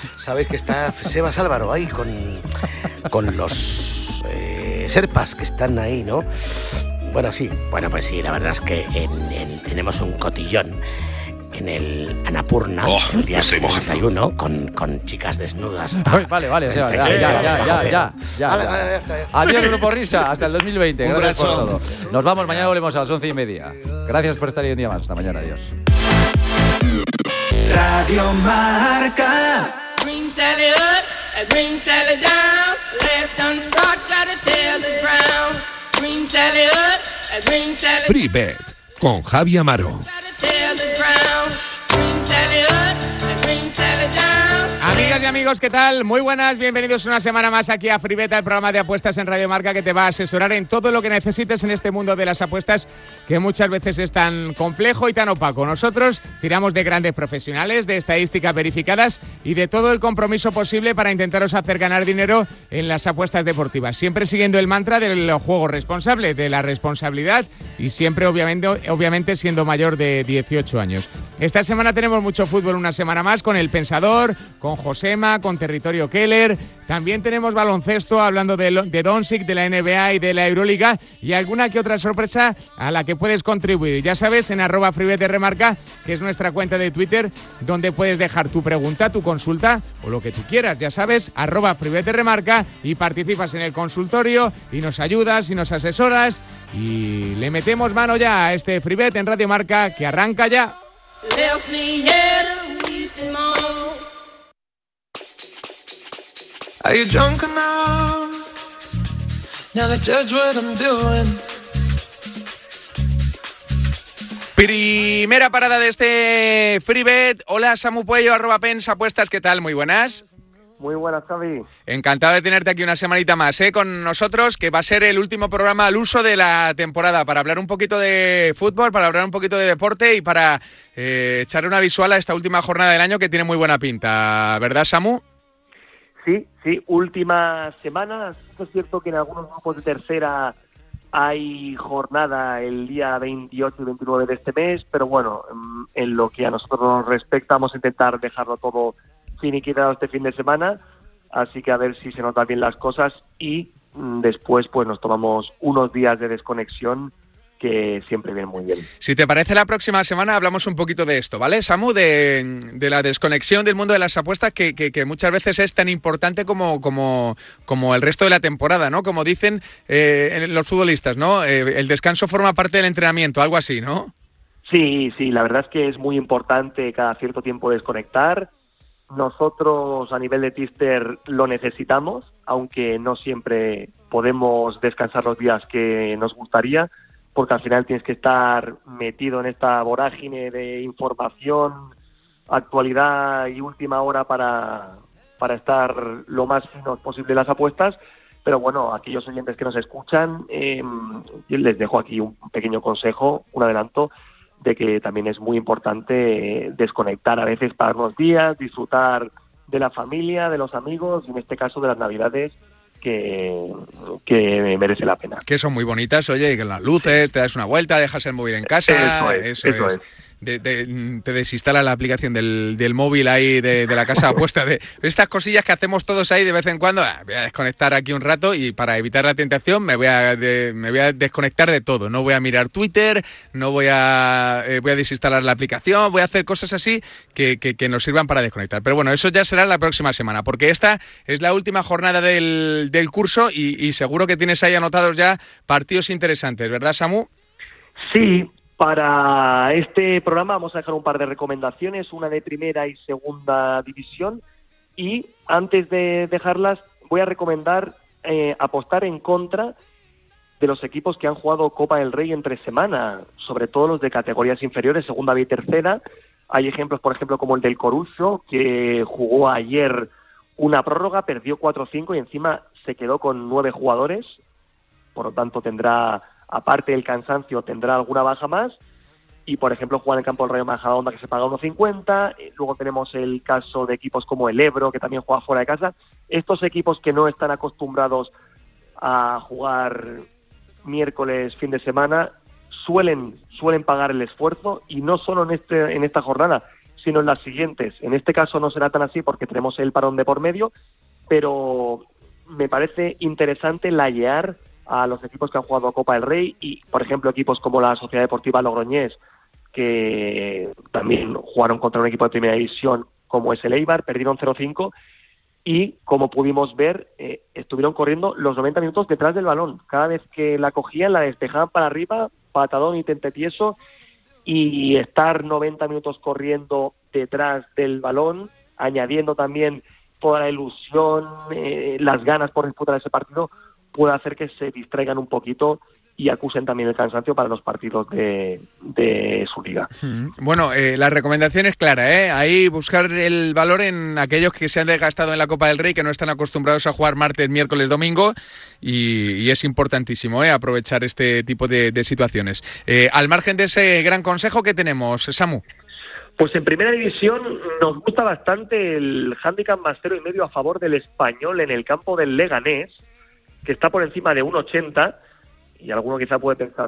sabéis que está Sebas Álvaro ahí con los serpas que están ahí, ¿no? Bueno, sí, pues sí, la verdad es que tenemos un cotillón en el Annapurna, el día 31, con chicas desnudas. Vale, ya. Adiós, Grupo Risa, hasta el 2020. Gracias por todo. Nos vamos, mañana volvemos a las 11:30. Gracias por estar ahí un día más. Hasta mañana, adiós. Radio Marca. Green Sally up, a green Sally down. Last done start, gotta tell the ground. Green Sally up, a green Sally. Free Bet con Javi Amaro. Amigas y amigos, ¿qué tal? Muy buenas, bienvenidos una semana más aquí a Free Bet, el programa de apuestas en Radio Marca que te va a asesorar en todo lo que necesites en este mundo de las apuestas que muchas veces es tan complejo y tan opaco. Nosotros tiramos de grandes profesionales, de estadísticas verificadas y de todo el compromiso posible para intentaros hacer ganar dinero en las apuestas deportivas. Siempre siguiendo el mantra del juego responsable, de la responsabilidad y siempre obviamente siendo mayor de 18 años. Esta semana tenemos mucho fútbol, una semana más, con El Pensador, con Josema, con Territorio Keller. También tenemos baloncesto, hablando de Doncic, de la NBA y de la Euroliga, y alguna que otra sorpresa a la que puedes contribuir. Ya sabes, en @FreeBetRemarca, que es nuestra cuenta de Twitter, donde puedes dejar tu pregunta, tu consulta o lo que tú quieras. Ya sabes, @FreeBetRemarca, y participas en el consultorio y nos ayudas y nos asesoras y le metemos mano ya a este FreeBet en Radio Marca, que arranca ya. Left me here to weep and moan. Are you drunk enough now to judge what I'm doing? Primera parada de este FreeBet. Hola, Samu Puello, @Pens Apuestas, ¿qué tal? Muy buenas. Muy buenas, Javi. Encantado de tenerte aquí una semanita más, con nosotros, que va a ser el último programa al uso de la temporada, para hablar un poquito de fútbol, para hablar un poquito de deporte y para echar una visual a esta última jornada del año que tiene muy buena pinta, ¿verdad, Samu? Sí, última semana. Es cierto que en algunos grupos de tercera hay jornada el día 28 y 29 de este mes, pero bueno, en lo que a nosotros nos respecta, vamos a intentar dejarlo todo finiquitado este fin de semana, así que a ver si se notan bien las cosas y después pues nos tomamos unos días de desconexión que siempre viene muy bien. Si te parece, la próxima semana hablamos un poquito de esto, ¿vale, Samu? De la desconexión del mundo de las apuestas que muchas veces es tan importante como el resto de la temporada, ¿no? Como dicen los futbolistas, ¿no? El descanso forma parte del entrenamiento, algo así, ¿no? Sí, la verdad es que es muy importante cada cierto tiempo desconectar. Nosotros a nivel de Tister lo necesitamos, aunque no siempre podemos descansar los días que nos gustaría, porque al final tienes que estar metido en esta vorágine de información, actualidad y última hora para estar lo más finos posible en las apuestas. Pero bueno, aquellos oyentes que nos escuchan, yo les dejo aquí un pequeño consejo, un adelanto, de que también es muy importante desconectar a veces para unos días, disfrutar de la familia, de los amigos y en este caso de las Navidades, que merece la pena. Que son muy bonitas, oye, y con las luces, te das una vuelta, dejas el móvil en casa. Eso es. Te desinstala la aplicación del móvil ahí de la casa de apuestas. De estas cosillas que hacemos todos ahí de vez en cuando. Voy a desconectar aquí un rato y para evitar la tentación me voy a desconectar de todo. No voy a mirar Twitter, voy a desinstalar la aplicación, voy a hacer cosas así que nos sirvan para desconectar. Pero bueno, eso ya será la próxima semana, porque esta es la última jornada del curso y seguro que tienes ahí anotados ya partidos interesantes, ¿verdad, Samu? Sí. Para este programa vamos a dejar un par de recomendaciones, una de primera y segunda división, y antes de dejarlas voy a recomendar apostar en contra de los equipos que han jugado Copa del Rey entre semana, sobre todo los de categorías inferiores, segunda B y tercera. Hay ejemplos, por ejemplo, como el del Coruso, que jugó ayer una prórroga, perdió 4-5 y encima se quedó con 9 jugadores, por lo tanto tendrá, aparte del cansancio, tendrá alguna baja más. Y, por ejemplo, jugar en el campo del Rayo Majadahonda, que se paga 1,50. Luego tenemos el caso de equipos como el Ebro, que también juega fuera de casa. Estos equipos que no están acostumbrados a jugar miércoles, fin de semana, suelen pagar el esfuerzo, y no solo en esta jornada, sino en las siguientes. En este caso no será tan así porque tenemos el parón de por medio, pero me parece interesante layear a los equipos que han jugado Copa del Rey y, por ejemplo, equipos como la Sociedad Deportiva Logroñés, que también jugaron contra un equipo de primera división como es el Eibar, perdieron 0-5 y, como pudimos ver, estuvieron corriendo los 90 minutos detrás del balón. Cada vez que la cogían, la despejaban para arriba, patadón y tentetieso, y estar 90 minutos corriendo detrás del balón, añadiendo también toda la ilusión, las ganas por disputar ese partido, puede hacer que se distraigan un poquito y acusen también el cansancio para los partidos de su liga. Bueno, la recomendación es clara, ahí buscar el valor en aquellos que se han desgastado en la Copa del Rey, que no están acostumbrados a jugar martes, miércoles, domingo, y es importantísimo aprovechar este tipo de situaciones. Al margen de ese gran consejo, ¿qué tenemos, Samu? Pues en primera división nos gusta bastante el handicap más 0,5 a favor del Español en el campo del Leganés, que está por encima de 1,80, y alguno quizá puede pensar,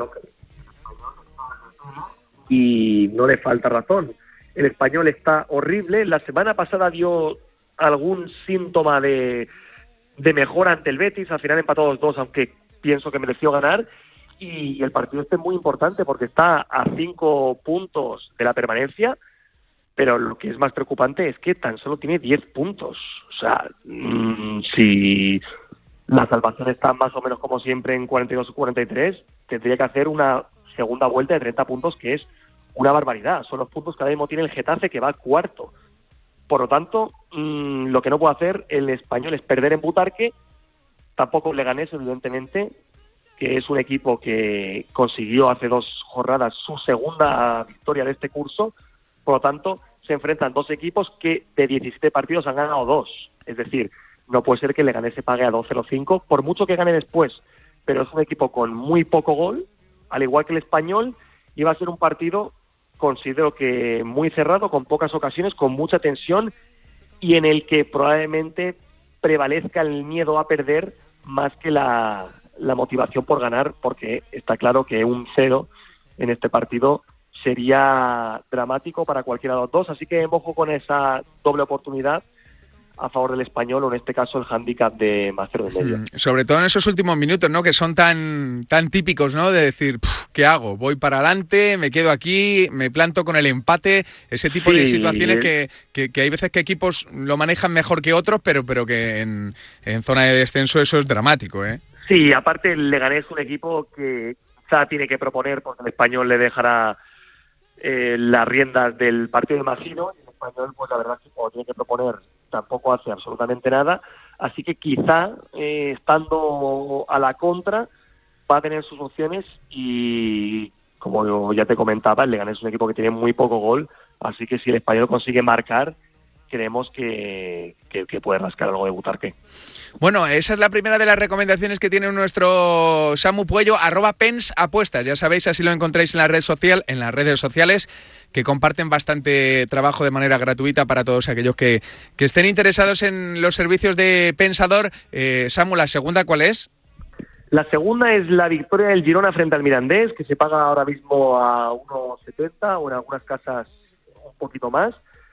y no le falta razón. El Español está horrible. La semana pasada dio algún síntoma de mejora ante el Betis, al final empató 2-2, aunque pienso que mereció ganar, y el partido este es muy importante porque está a 5 puntos de la permanencia, pero lo que es más preocupante es que tan solo tiene 10 puntos. O sea, si la salvación está más o menos como siempre en 42 o 43, tendría que hacer una segunda vuelta de 30 puntos, que es una barbaridad. Son los puntos que ahora mismo tiene el Getafe, que va cuarto. Por lo tanto, lo que no puede hacer el Español es perder en Butarque, tampoco el Leganés, evidentemente, que es un equipo que consiguió hace 2 jornadas su segunda victoria de este curso. Por lo tanto, se enfrentan 2 equipos que de 17 partidos han ganado 2. Es decir, no puede ser que el Leganés se pague a 2-0-5, por mucho que gane después, pero es un equipo con muy poco gol, al igual que el Español, y va a ser un partido, considero que muy cerrado, con pocas ocasiones, con mucha tensión, y en el que probablemente prevalezca el miedo a perder más que la motivación por ganar, porque está claro que un 0 en este partido sería dramático para cualquiera de los dos, así que ojo con esa doble oportunidad a favor del Español, o en este caso el hándicap de más 0,5. Sobre todo en esos últimos minutos, ¿no? Que son tan típicos, ¿no? De decir, ¿qué hago? ¿Voy para adelante? ¿Me quedo aquí? ¿Me planto con el empate? Ese tipo de situaciones que hay veces que equipos lo manejan mejor que otros, pero que en zona de descenso eso es dramático, ¿eh? Sí, aparte el Leganés es un equipo que quizá tiene que proponer, porque el Español le dejará las riendas del partido, imagino, y el Español, pues la verdad es que como tiene que proponer, tampoco hace absolutamente nada, así que quizá estando a la contra va a tener sus opciones, y como ya te comentaba, el Leganés es un equipo que tiene muy poco gol, así que si el Español consigue marcar, creemos que puede rascar algo de Butarque. Bueno, esa es la primera de las recomendaciones que tiene nuestro Samu Puello, @pensapuestas. Ya sabéis, así lo encontráis en la red social, en las redes sociales, que comparten bastante trabajo de manera gratuita para todos aquellos que estén interesados en los servicios de Pensador. Samu, ¿la segunda cuál es? La segunda es la victoria del Girona frente al Mirandés, que se paga ahora mismo a 1,70 o en algunas casas un poquito más.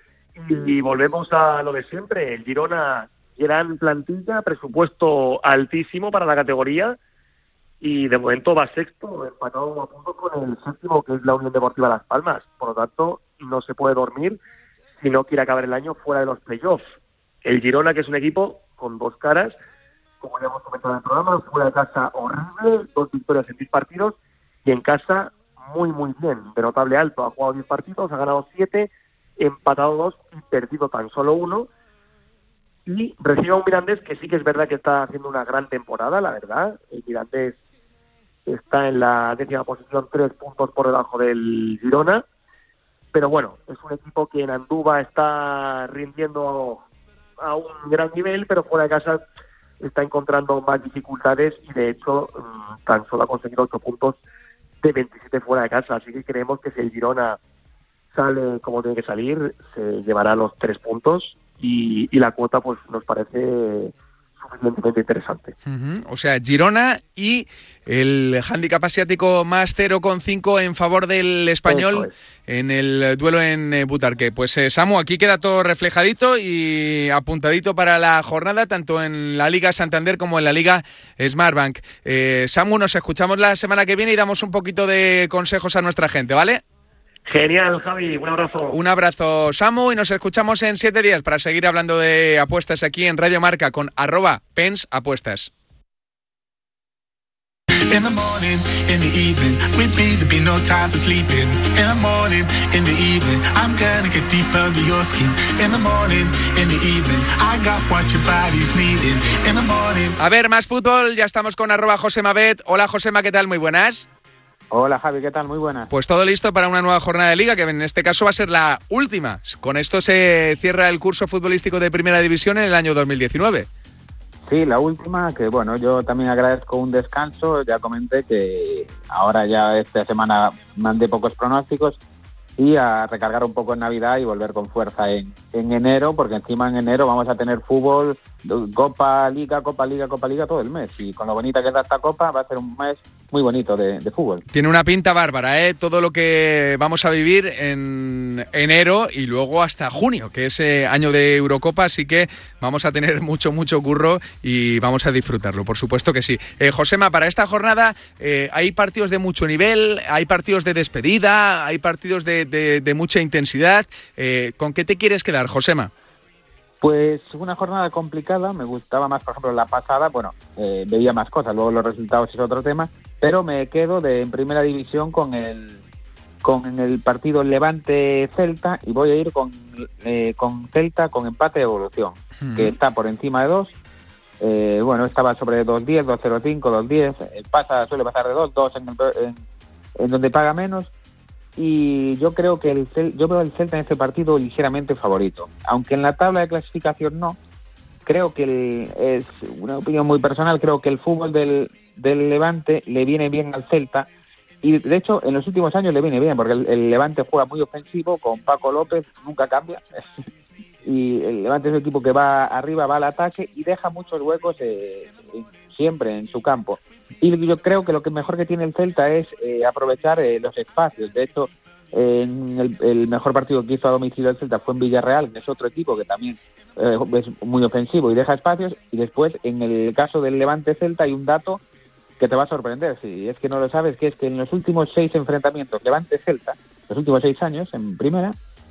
Y volvemos a lo de siempre, el Girona, gran plantilla, presupuesto altísimo para la categoría, y de momento va sexto, empatado a punto con el séptimo, que es la Unión Deportiva Las Palmas. Por lo tanto, no se puede dormir si no quiere acabar el año fuera de los playoffs. El Girona, que es un equipo con 2 caras, como ya hemos comentado en el programa, fuera de casa horrible, 2 victorias en 10 partidos, y en casa muy muy bien, de notable alto. Ha jugado 10 partidos, ha ganado 7, empatado 2 y perdido tan solo 1, y recibe a un Mirandés que sí que es verdad que está haciendo una gran temporada, la verdad. El Mirandés está en la 10ª posición, 3 puntos por debajo del Girona, pero bueno, es un equipo que en Andúba está rindiendo a un gran nivel, pero fuera de casa está encontrando más dificultades, y de hecho tan solo ha conseguido 8 puntos de 27 fuera de casa, así que creemos que si el Girona sale como tiene que salir, se llevará los 3 puntos, y la cuota pues nos parece suficientemente interesante. O sea, Girona y el hándicap asiático más 0,5 en favor del Español en el duelo en Butarque. Pues Samu, aquí queda todo reflejadito y apuntadito para la jornada, tanto en la Liga Santander como en la Liga Smartbank. Samu, nos escuchamos la semana que viene y damos un poquito de consejos a nuestra gente, ¿vale? Genial, Javi, un abrazo. Un abrazo, Samu, y nos escuchamos en 7 días para seguir hablando de apuestas aquí en Radio Marca con @pensapuestas. In the morning, in the evening, with me there'll be no time for sleeping. In the morning, in the evening, I'm gonna get deep under your skin. In the morning, in the evening, I got what your body's needing. In the morning. A ver, más fútbol, ya estamos con @JosemaBet. Hola Josema, ¿qué tal? Muy buenas. Hola Javi, ¿qué tal? Muy buenas. Pues todo listo para una nueva jornada de Liga, que en este caso va a ser la última. Con esto se cierra el curso futbolístico de Primera División en el año 2019. Sí, la última, que bueno, yo también agradezco un descanso. Ya comenté que ahora ya esta semana mandé pocos pronósticos y a recargar un poco en Navidad y volver con fuerza en enero, porque encima en enero vamos a tener fútbol, Copa Liga todo el mes, y con lo bonita que es esta Copa va a ser un mes muy bonito de fútbol. Tiene una pinta bárbara, ¿eh? Todo lo que vamos a vivir en enero y luego hasta junio, que es año de Eurocopa, así que vamos a tener mucho curro y vamos a disfrutarlo, por supuesto que sí. Josema, para esta jornada hay partidos de mucho nivel, hay partidos de despedida, hay partidos de mucha intensidad. ¿Con qué te quieres quedar, Josema? Pues una jornada complicada, me gustaba más, por ejemplo, la pasada, veía más cosas, luego los resultados es otro tema, pero me quedo en Primera División con el partido Levante-Celta y voy a ir con Celta con empate de evolución, que está por encima de 2. Estaba sobre 2.10, 2.05, 2.10, suele pasar de 2 en donde paga menos. Y yo creo que yo veo el Celta en este partido ligeramente favorito, aunque en la tabla de clasificación no. Creo que es una opinión muy personal, creo que el fútbol del Levante le viene bien al Celta, y de hecho en los últimos años le viene bien, porque el Levante juega muy ofensivo, con Paco López nunca cambia, y el Levante es un equipo que va arriba, va al ataque y deja muchos huecos siempre en su campo. Y yo creo que lo que mejor que tiene el Celta es aprovechar los espacios. De hecho, el mejor partido que hizo a domicilio el Celta fue en Villarreal, que es otro equipo que también es muy ofensivo y deja espacios. Y después, en el caso del Levante-Celta, hay un dato que te va a sorprender. Si es que no lo sabes, que es que en los últimos 6 enfrentamientos Levante-Celta, los últimos 6 años en primera,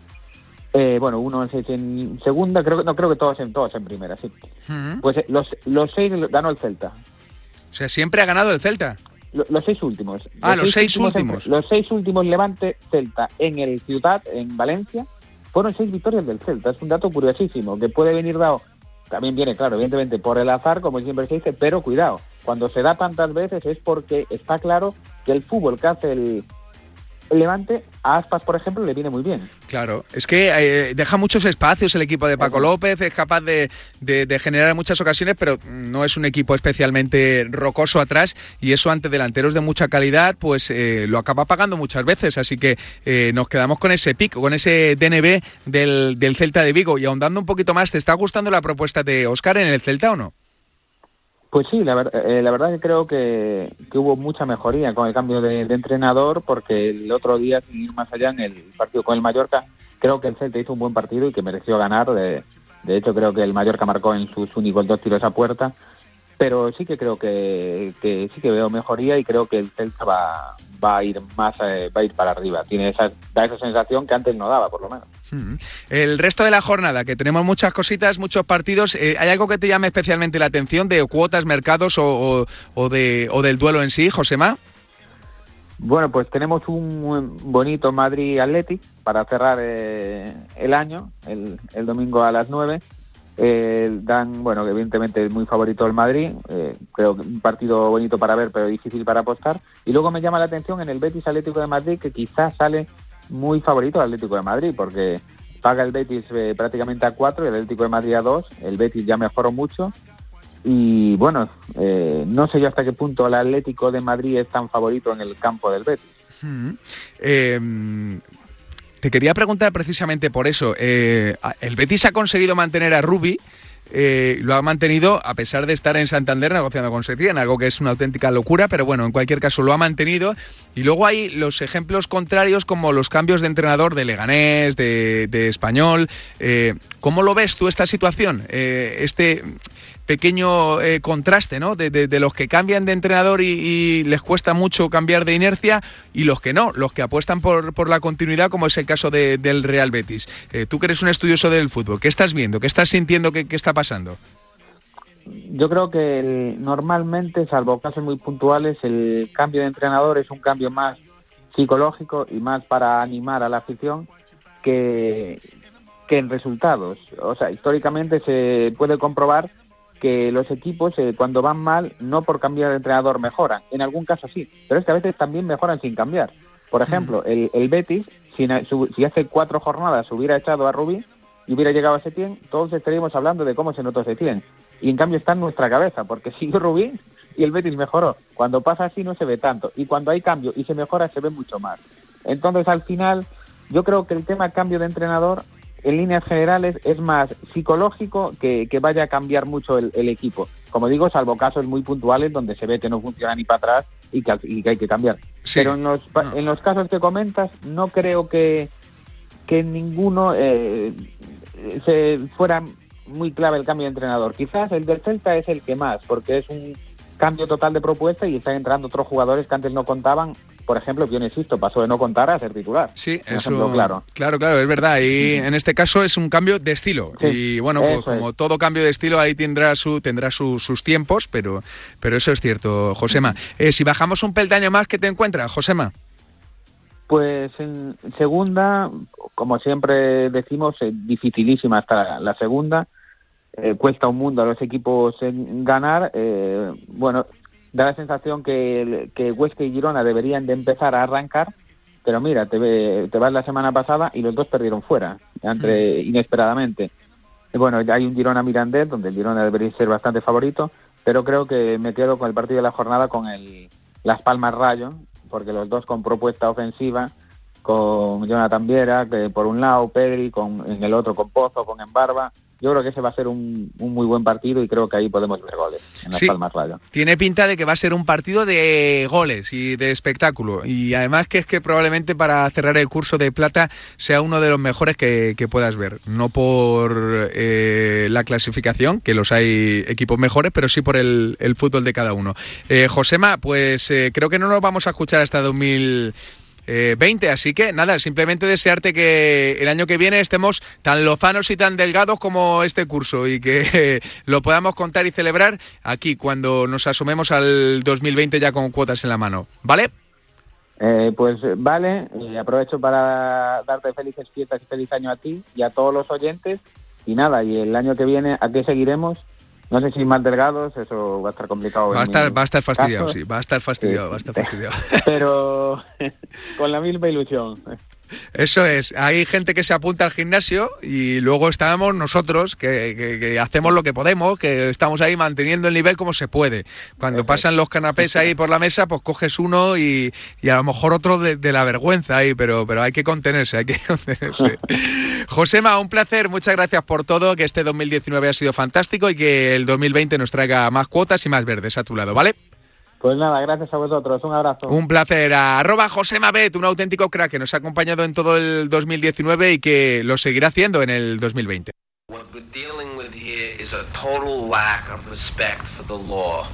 uno en 6 en segunda, creo que todos en primera, sí. Pues los 6 ganó el Celta. O sea, siempre ha ganado el Celta. Los 6 últimos. Los 6 últimos. Los 6 últimos Levante-Celta en el Ciudad, en Valencia, fueron 6 victorias del Celta. Es un dato curiosísimo, que puede venir dado, también viene, claro, evidentemente por el azar, como siempre se dice, pero cuidado, cuando se da tantas veces es porque está claro que el fútbol que hace el Levante, a Aspas, por ejemplo, le viene muy bien. Claro, es que deja muchos espacios el equipo de Paco López, es capaz de generar en muchas ocasiones, pero no es un equipo especialmente rocoso atrás, y eso ante delanteros de mucha calidad, pues lo acaba pagando muchas veces, así que nos quedamos con ese pico, con ese DNB del Celta de Vigo. Y ahondando un poquito más, ¿te está gustando la propuesta de Óscar en el Celta o no? Pues sí, la verdad que creo que hubo mucha mejoría con el cambio de entrenador, porque el otro día, sin ir más allá, en el partido con el Mallorca, creo que el Celta hizo un buen partido y que mereció ganar. De hecho, creo que el Mallorca marcó en sus únicos 2 tiros a puerta, pero sí que creo que sí que veo mejoría, y creo que el Celta va a ir para arriba. Da esa sensación que antes no daba, por lo menos. El resto de la jornada, que tenemos muchas cositas, muchos partidos, ¿hay algo que te llame especialmente la atención de cuotas, mercados o del duelo en sí, Josema? Bueno, pues tenemos un bonito Madrid-Athletic para cerrar el año, el domingo a las 9. Evidentemente es muy favorito el Madrid, creo que un partido bonito para ver, pero difícil para apostar. Y luego me llama la atención en el Betis Atlético de Madrid, que quizás sale muy favorito el Atlético de Madrid, porque paga el Betis prácticamente a 4 y el Atlético de Madrid a 2. El Betis ya mejoró mucho y no sé yo hasta qué punto el Atlético de Madrid es tan favorito en el campo del Betis. Te quería preguntar precisamente por eso. El Betis ha conseguido mantener a Rubi, lo ha mantenido a pesar de estar en Santander negociando con Setién, algo que es una auténtica locura, pero bueno, en cualquier caso lo ha mantenido. Y luego hay los ejemplos contrarios como los cambios de entrenador de Leganés, de Español. ¿Cómo lo ves tú esta situación? Este pequeño contraste, ¿no? De los que cambian de entrenador y les cuesta mucho cambiar de inercia, y los que no, los que apuestan por la continuidad, como es el caso del Real Betis. Tú que eres un estudioso del fútbol, ¿qué estás viendo? ¿Qué estás sintiendo? ¿Qué está pasando? Yo creo que normalmente, salvo casos muy puntuales, el cambio de entrenador es un cambio más psicológico y más para animar a la afición que en resultados. O sea, históricamente se puede comprobar que los equipos cuando van mal, no por cambiar de entrenador mejoran, en algún caso sí, pero es que a veces también mejoran sin cambiar. Por ejemplo, el Betis, si hace 4 jornadas hubiera echado a Rubí y hubiera llegado a Setién, todos estaríamos hablando de cómo se notó Setién, y en cambio está en nuestra cabeza, porque siguió Rubí y el Betis mejoró. Cuando pasa así no se ve tanto, y cuando hay cambio y se mejora se ve mucho más. Entonces, al final, yo creo que el tema cambio de entrenador en líneas generales es más psicológico que vaya a cambiar mucho el equipo. Como digo, salvo casos muy puntuales donde se ve que no funciona ni para atrás y que hay que cambiar. Sí. Pero en los casos que comentas, no creo que ninguno se fuera muy clave el cambio de entrenador. Quizás el del Celta es el que más, porque es un cambio total de propuesta y están entrando otros jugadores que antes no contaban. Por ejemplo, Pione Sisto pasó de no contar a ser titular. Sí, eso, claro, es verdad. Y en este caso es un cambio de estilo. Sí, y bueno, pues como todo cambio de estilo, ahí tendrá sus tiempos, pero eso es cierto, Josema. Si bajamos un peldaño más, ¿qué te encuentras, Josema? Pues en segunda, como siempre decimos, es dificilísima hasta la segunda. Cuesta un mundo a los equipos en ganar. Bueno, da la sensación que Huesca y Girona deberían de empezar a arrancar, pero mira, te vas la semana pasada y los dos perdieron fuera, inesperadamente. Y bueno, hay un Girona-Mirandés, donde el Girona debería ser bastante favorito, pero creo que me quedo con el partido de la jornada con Las Palmas-Rayo, porque los dos con propuesta ofensiva, con Jonathan Viera, que por un lado, Pedri, en el otro con Pozo, con Embarba. Yo creo que ese va a ser un muy buen partido y creo que ahí podemos ver goles en Las Palmas Rayo. Tiene pinta de que va a ser un partido de goles y de espectáculo. Y además que es que probablemente para cerrar el curso de plata sea uno de los mejores que puedas ver. No por la clasificación, que los hay equipos mejores, pero sí por el fútbol de cada uno. Josema, pues creo que no nos vamos a escuchar hasta 2020, así que nada, simplemente desearte que el año que viene estemos tan lozanos y tan delgados como este curso y que lo podamos contar y celebrar aquí cuando nos asomemos al 2020 ya con cuotas en la mano, ¿vale? Pues vale, aprovecho para darte felices fiestas y feliz año a ti y a todos los oyentes, y nada, y el año que viene, ¿a qué seguiremos? No sé si más delgados, eso va a estar complicado. Va a estar fastidiado, sí, va a estar fastidiado. Pero con la misma ilusión. Eso es, hay gente que se apunta al gimnasio y luego estamos nosotros que hacemos lo que podemos, que estamos ahí manteniendo el nivel como se puede. Cuando pasan los canapés ahí por la mesa, pues coges uno y a lo mejor otro de la vergüenza ahí, pero hay que contenerse, Josema, un placer, muchas gracias por todo, que este 2019 ha sido fantástico y que el 2020 nos traiga más cuotas y más verdes a tu lado, ¿vale? Pues nada, gracias a vosotros, un abrazo. Un placer. A @JosemaBet, un auténtico crack que nos ha acompañado en todo el 2019 y que lo seguirá haciendo en el 2020. What we're dealing with here is a total lack of respect for the law.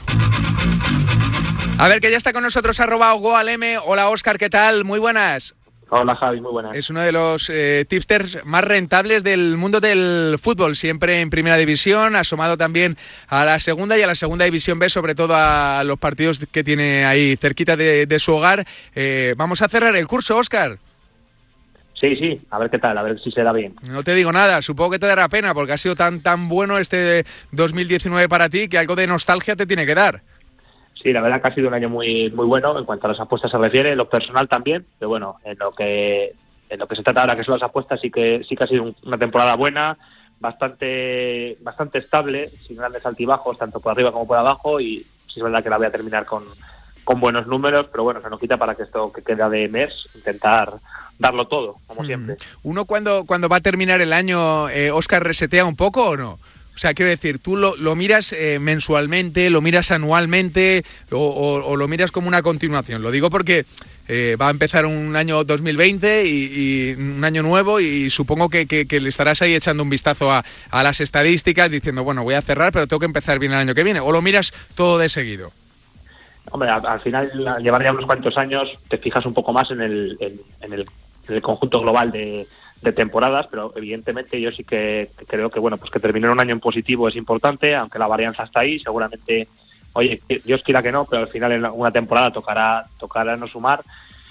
A ver, que ya está con nosotros @OgoAlM. Hola, Óscar, ¿qué tal? Muy buenas. Hola, Javi, muy buenas. Es uno de los tipsters más rentables del mundo del fútbol, siempre en primera división, asomado también a la segunda y a la segunda división B, sobre todo a los partidos que tiene ahí cerquita de su hogar. Vamos a cerrar el curso, Óscar. Sí, a ver qué tal, a ver si se da bien. No te digo nada, supongo que te dará pena, porque ha sido tan bueno este 2019 para ti que algo de nostalgia te tiene que dar. Sí, la verdad que ha sido un año muy muy bueno en cuanto a las apuestas se refiere, en lo personal también, pero bueno, en lo que se trata ahora, que son las apuestas, sí que ha sido una temporada buena, bastante estable, sin grandes altibajos, tanto por arriba como por abajo, y sí es verdad que la voy a terminar con buenos números, pero bueno, se nos quita para que esto que queda de mes, intentar darlo todo, como siempre. ¿Uno cuando va a terminar el año, Óscar, resetea un poco o no? O sea, quiero decir, ¿tú lo miras mensualmente, lo miras anualmente o lo miras como una continuación? Lo digo porque va a empezar un año 2020 y un año nuevo y supongo que le estarás ahí echando un vistazo a las estadísticas diciendo, bueno, voy a cerrar, pero tengo que empezar bien el año que viene. ¿O lo miras todo de seguido? Hombre, al final, al llevar ya unos cuantos años, te fijas un poco más en el conjunto global de temporadas, pero evidentemente yo sí que creo que, bueno, pues que terminar un año en positivo es importante, aunque la varianza está ahí, seguramente, oye, Dios quiera que no, pero al final en una temporada tocará no sumar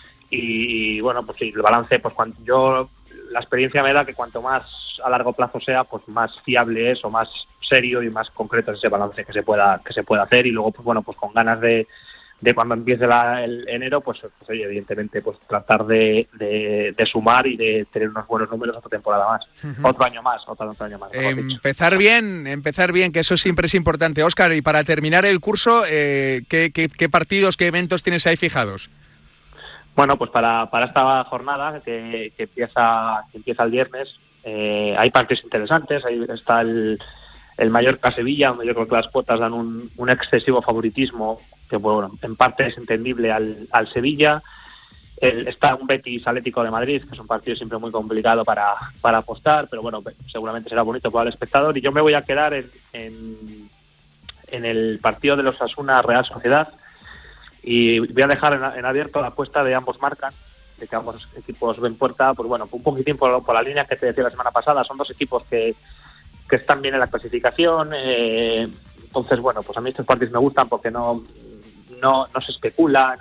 y bueno, pues sí, el balance, pues la experiencia me da que cuanto más a largo plazo sea, pues más fiable es o más serio y más concreto es ese balance que se pueda hacer y luego, pues bueno, pues con ganas de cuando empiece el enero, pues oye, evidentemente, pues tratar de sumar y de tener unos buenos números otra temporada más, otro año más. Empezar bien, que eso siempre es importante. Óscar, y para terminar el curso, ¿qué partidos, qué eventos tienes ahí fijados? Bueno, pues para esta jornada que empieza el viernes, hay partidos interesantes. Ahí está el Mallorca-Sevilla, donde yo creo que las cuotas dan un excesivo favoritismo, que bueno, en parte es entendible al Sevilla. Está un Betis-Atlético de Madrid, que es un partido siempre muy complicado para apostar, pero bueno, seguramente será bonito para el espectador. Y yo me voy a quedar en el partido de los Osasuna-Real Sociedad, y voy a dejar en abierto la apuesta de ambos marcan, de que ambos equipos ven puerta, pues bueno, un poquitín por la línea que te decía la semana pasada. Son dos equipos que están bien en la clasificación, entonces bueno, pues a mí estos partidos me gustan porque no se especula,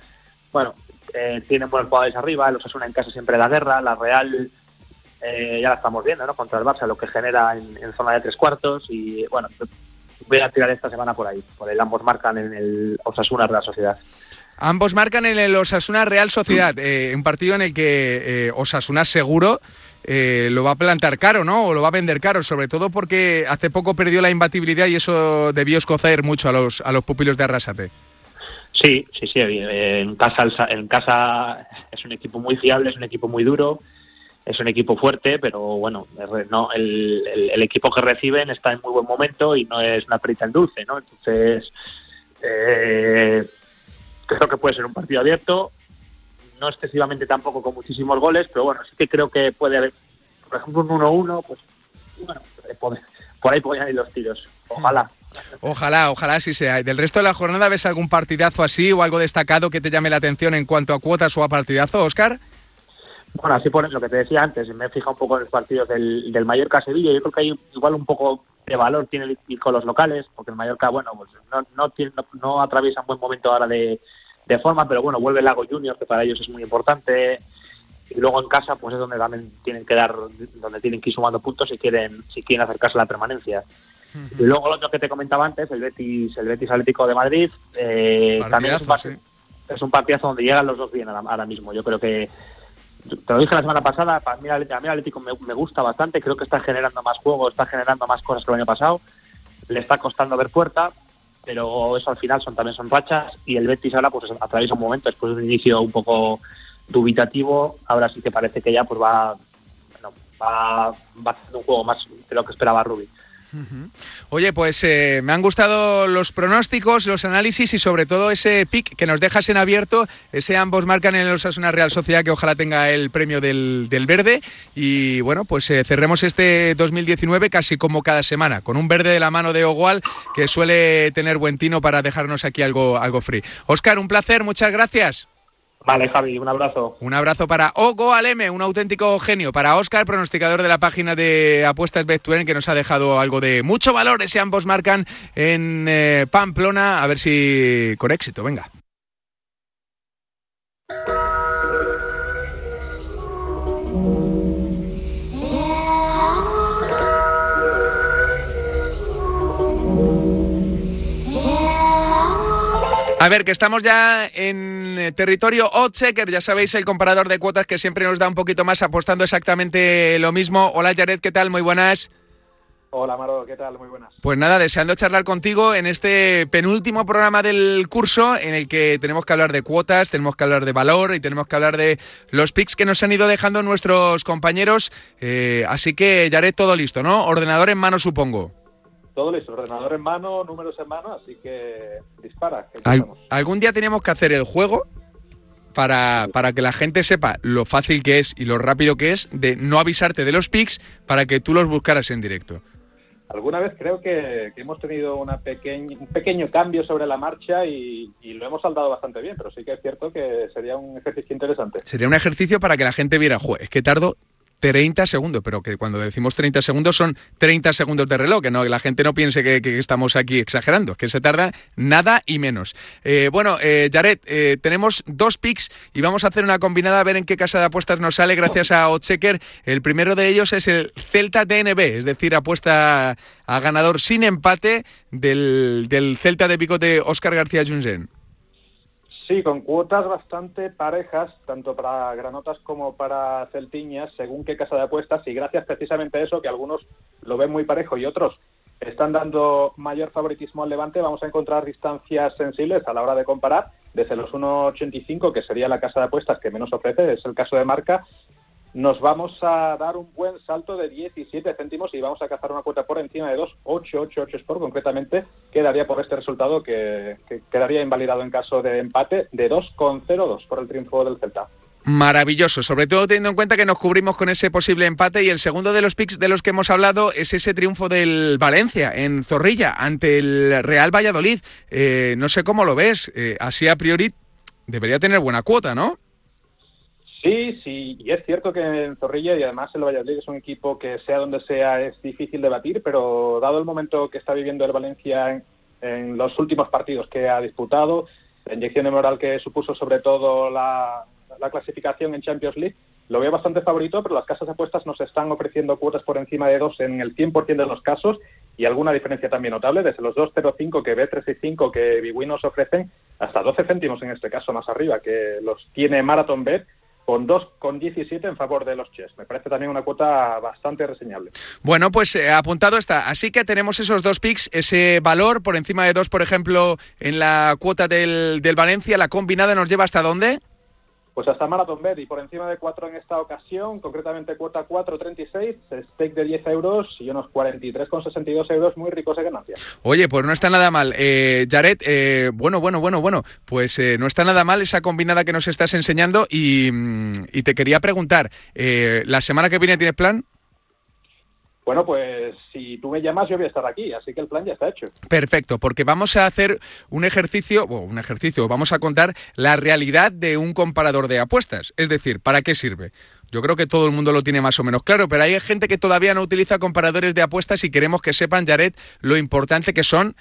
tienen buenos jugadores arriba. Los Osasuna en casa siempre da guerra, la Real ya la estamos viendo, ¿no? Contra el Barça, lo que genera en zona de 3/4, y bueno, voy a tirar esta semana por ahí, por el ambos marcan en el Osasuna Real Sociedad. Ambos marcan en el Osasuna Real Sociedad, un partido en el que Osasuna seguro lo va a plantar caro, ¿no? O lo va a vender caro, sobre todo porque hace poco perdió la imbatibilidad y eso debió escocer mucho a los pupilos de Arrasate. Sí. En casa es un equipo muy fiable, es un equipo muy duro, es un equipo fuerte, pero bueno, no, el equipo que reciben está en muy buen momento y no es una perita en dulce, ¿no? Entonces, creo que puede ser un partido abierto, no excesivamente tampoco con muchísimos goles, pero bueno, sí que creo que puede haber, por ejemplo, un 1-1, pues bueno, por ahí podrían ir los tiros. Ojalá sí sea. ¿Del resto de la jornada ves algún partidazo así o algo destacado que te llame la atención en cuanto a cuotas o a partidazo, Óscar? Bueno, así por lo que te decía antes, me he fijado un poco en los partidos del Mallorca-Sevilla. Yo creo que hay igual un poco de valor tiene ir con los locales, porque el Mallorca, bueno, pues no atraviesa un buen momento ahora de forma, pero bueno, vuelve el Lago Junior, que para ellos es muy importante, y luego en casa pues es donde también tienen que ir sumando puntos si quieren acercarse a la permanencia. Y luego lo otro que te comentaba antes, el Betis Atlético de Madrid, también es un partidazo donde llegan los dos bien ahora mismo. Yo creo que, te lo dije la semana pasada, a mí el Atlético me gusta bastante, creo que está generando más juego, está generando más cosas que el año pasado, le está costando ver puerta, pero eso al final también son rachas, y el Betis ahora pues atraviesa un momento, después de un inicio un poco dubitativo, ahora sí que parece que ya pues va haciendo un juego más de lo que esperaba Rubí. Oye, pues me han gustado los pronósticos, los análisis y sobre todo ese pick que nos dejas en abierto, ese ambos marcan en el Osasuna Real Sociedad, que ojalá tenga el premio del verde. Y bueno, pues cerremos este 2019 casi como cada semana, con un verde de la mano de Ogual, que suele tener buen tino para dejarnos aquí algo free. Óscar, un placer, muchas gracias. Vale, Javi, un abrazo. Un abrazo para Ogual M, un auténtico genio. Para Óscar, pronosticador de la página de apuestas Bet2N, que nos ha dejado algo de mucho valor. Ese ambos marcan en Pamplona. A ver si con éxito, venga. A ver, que estamos ya en territorio oddschecker, ya sabéis, el comparador de cuotas que siempre nos da un poquito más apostando exactamente lo mismo. Hola Jared, ¿qué tal? Muy buenas. Hola Maro, ¿qué tal? Muy buenas. Pues nada, deseando charlar contigo en este penúltimo programa del curso, en el que tenemos que hablar de cuotas, tenemos que hablar de valor y tenemos que hablar de los picks que nos han ido dejando nuestros compañeros. Así que Jared, todo listo, ¿no? Ordenador en mano, supongo. Todo listo, ordenador en mano, números en mano, así que dispara. Algún día teníamos que hacer el juego para que la gente sepa lo fácil que es y lo rápido que es de no avisarte de los picks para que tú los buscaras en directo. Alguna vez creo que hemos tenido un pequeño cambio sobre la marcha y lo hemos saldado bastante bien, pero sí que es cierto que sería un ejercicio interesante. Sería un ejercicio para que la gente viera, es que tardo 30 segundos, pero que cuando decimos 30 segundos son 30 segundos de reloj, que no, la gente no piense que estamos aquí exagerando, que se tarda nada y menos. Jared, tenemos 2 picks y vamos a hacer una combinada a ver en qué casa de apuestas nos sale gracias a Oddschecker. El primero de ellos es el Celta DNB, es decir, apuesta a ganador sin empate del Celta de Vigo de Óscar García Junyent. Sí, con cuotas bastante parejas, tanto para granotas como para celtiñas, según qué casa de apuestas, y gracias precisamente a eso, que algunos lo ven muy parejo y otros están dando mayor favoritismo al Levante, vamos a encontrar distancias sensibles a la hora de comparar, desde los 1,85, que sería la casa de apuestas que menos ofrece, es el caso de Marca. Nos vamos a dar un buen salto de 17 céntimos y vamos a cazar una cuota por encima de 2,888 Sport, concretamente, quedaría por este resultado que quedaría invalidado en caso de empate, de 2,02 por el triunfo del Celta. Maravilloso, sobre todo teniendo en cuenta que nos cubrimos con ese posible empate, y el segundo de los picks de los que hemos hablado es ese triunfo del Valencia en Zorrilla ante el Real Valladolid. No sé cómo lo ves, así a priori debería tener buena cuota, ¿no? Sí, y es cierto que en Zorrilla, y además el Valladolid es un equipo que sea donde sea es difícil de batir, pero dado el momento que está viviendo el Valencia en los últimos partidos que ha disputado, la inyección de moral que supuso sobre todo la clasificación en Champions League, lo veo bastante favorito, pero las casas de apuestas nos están ofreciendo cuotas por encima de 2 en el 100% de los casos, y alguna diferencia también notable, desde los 2,05 que Bet365 que Bwin nos ofrecen, hasta 12 céntimos en este caso más arriba, que los tiene Marathon Bet, con 2,17 en favor de los Chess. Me parece también una cuota bastante reseñable. Bueno, pues apuntado está. Así que tenemos esos 2 picks, ese valor por encima de 2, por ejemplo, en la cuota del Valencia. La combinada nos lleva ¿hasta dónde? Pues hasta Marathon Bet, y por encima de 4 en esta ocasión, concretamente cuota 4,36, stake de 10 euros y unos 43,62 euros muy ricos de ganancias. Oye, pues no está nada mal. Jared, bueno, pues no está nada mal esa combinada que nos estás enseñando, y te quería preguntar, ¿la semana que viene tienes plan? Bueno, pues si tú me llamas yo voy a estar aquí, así que el plan ya está hecho. Perfecto, porque vamos a hacer un ejercicio, vamos a contar la realidad de un comparador de apuestas, es decir, ¿para qué sirve? Yo creo que todo el mundo lo tiene más o menos claro, pero hay gente que todavía no utiliza comparadores de apuestas y queremos que sepan, Jared, lo importante que son,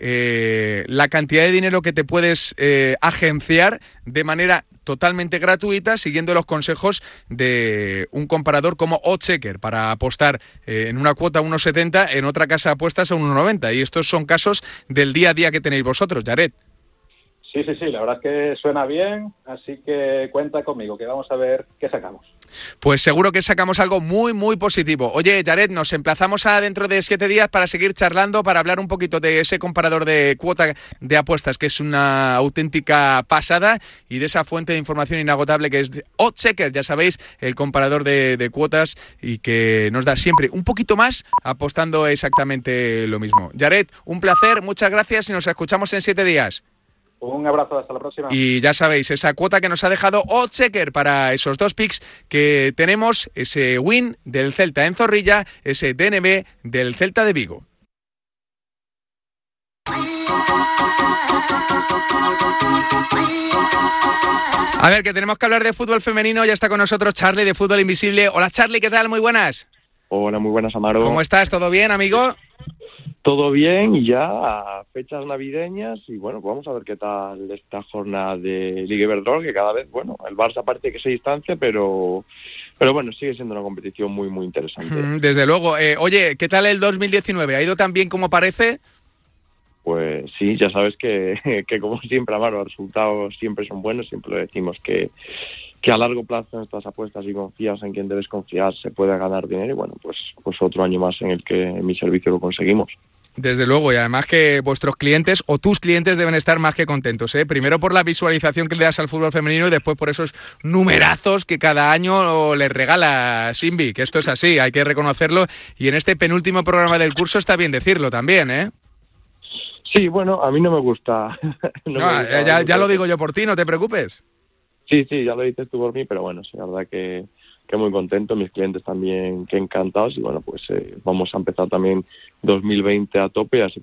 la cantidad de dinero que te puedes agenciar de manera totalmente gratuita, siguiendo los consejos de un comparador como Oddschecker, para apostar en una cuota a 1,70, en otra casa de apuestas a 1,90. Y estos son casos del día a día que tenéis vosotros, Jared. Sí, la verdad es que suena bien, así que cuenta conmigo, que vamos a ver qué sacamos. Pues seguro que sacamos algo muy, muy positivo. Oye, Jared, nos emplazamos a dentro de 7 días para seguir charlando, para hablar un poquito de ese comparador de cuota de apuestas, que es una auténtica pasada, y de esa fuente de información inagotable que es Oddschecker, ya sabéis, el comparador de cuotas, y que nos da siempre un poquito más apostando exactamente lo mismo. Jared, un placer, muchas gracias y nos escuchamos en 7 días. Un abrazo, hasta la próxima. Y ya sabéis, esa cuota que nos ha dejado Oddschecker para esos 2 picks que tenemos, ese win del Celta en Zorrilla, ese DNB del Celta de Vigo. A ver, que tenemos que hablar de fútbol femenino. Ya está con nosotros Charly de Fútbol Invisible. Hola Charly, ¿qué tal? Muy buenas. Hola, muy buenas, Amaro. ¿Cómo estás? ¿Todo bien, amigo? Todo bien, y ya a fechas navideñas, y bueno, pues vamos a ver qué tal esta jornada de Liga Iberdrola, que cada vez, bueno, el Barça parece que se distancia, pero bueno, sigue siendo una competición muy, muy interesante. Desde luego. Oye, ¿qué tal el 2019? ¿Ha ido tan bien como parece? Pues sí, ya sabes que como siempre, Amaro, los resultados siempre son buenos, siempre decimos que a largo plazo en estas apuestas, y confías en quien debes confiar, se puede ganar dinero, y bueno, pues otro año más en el que en mi servicio lo conseguimos. Desde luego, y además que vuestros clientes o tus clientes deben estar más que contentos, ¿eh? Primero por la visualización que le das al fútbol femenino y después por esos numerazos que cada año les regala Simbi, que esto es así, hay que reconocerlo, y en este penúltimo programa del curso está bien decirlo también, ¿eh? Sí, bueno, a mí no me gusta. Ya lo digo yo por ti, no te preocupes. Sí, ya lo dices tú por mí, pero bueno, sí, la verdad que muy contento, mis clientes también que encantados, y bueno, pues vamos a empezar también 2020 a tope, así